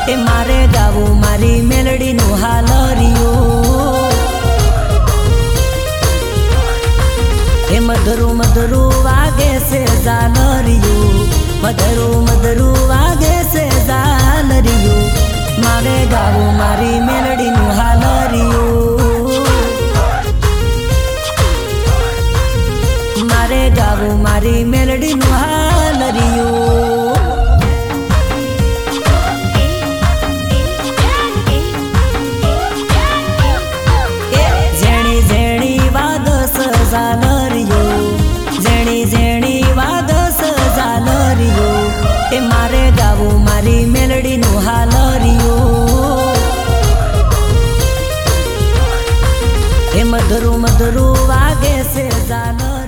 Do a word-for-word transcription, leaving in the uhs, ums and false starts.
એ મારે ગાવું મારી મેલડીનું હાલરિયું એ મધરું મધરું વાગે છે ઝાલરિયું મધરું મધરું વાગે છે ઝાલરિયું મારે ગાવું મારી મેલડીનું હાલરિયું મારે ગાવું મારી મેલડીનું હાલરિયું જેણી જેણી વાદસ ઝાલરિયું જેણી જેણી વાદસ ઝાલરિયું એ મારે ગાવું મારી મેલડીનું હાલરિયું એ મધરું મધરું વાગે છે ઝાલરિયું